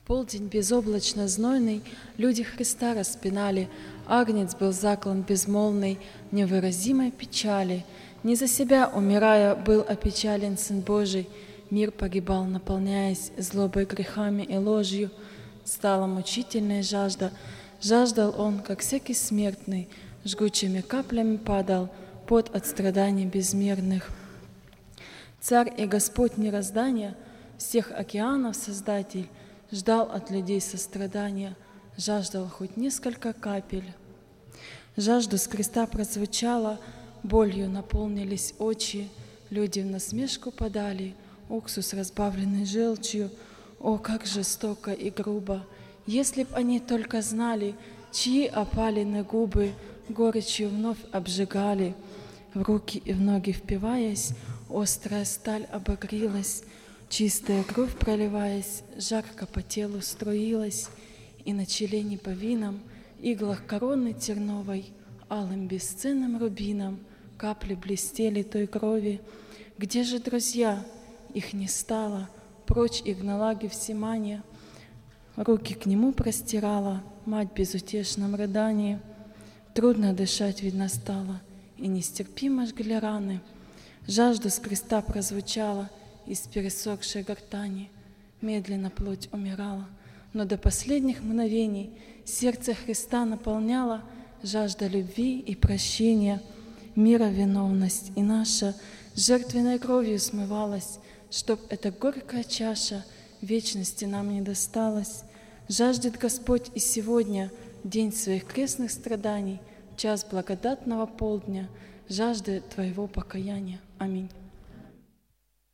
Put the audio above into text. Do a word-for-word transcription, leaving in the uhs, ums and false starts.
Полдень безоблачно знойный, люди Христа распинали, Агнец был заклан безмолвный невыразимой печали. Не за себя, умирая, был опечален Сын Божий, мир погибал, наполняясь злобой, грехами и ложью. Стала мучительная жажда, жаждал Он, как всякий смертный, жгучими каплями падал пот от страданий безмерных. Царь и Господь мироздания, всех океанов Создатель, ждал от людей сострадания, жаждал хоть несколько капель. Жажду с креста прозвучала, болью наполнились очи, люди в насмешку подали, уксус, разбавленный желчью. О, как жестоко и грубо! Если б они только знали, чьи опалены губы горечью вновь обжигали, в руки и в ноги впиваясь, острая сталь обогрелась, чистая кровь проливаясь, жарко по телу струилась, и на челе не по винам, иглах короны терновой, алым бесценным рубином капли блестели той крови. Где же друзья? Их не стало, прочь их гнала Гефсимания. Руки к нему простирала мать в безутешном рыдании. Трудно дышать, видно, стало, и нестерпимо жгли раны. Жажду с креста прозвучала из пересохшей гортани. Медленно плоть умирала, но до последних мгновений сердце Христа наполняла жажда любви и прощения. Мира виновность и наша жертвенной кровью смывалась, чтоб эта горькая чаша вечности нам не досталась. Жаждет Господь и сегодня, день своих крестных страданий, час благодатного полдня, жажды Твоего покаяния. Аминь.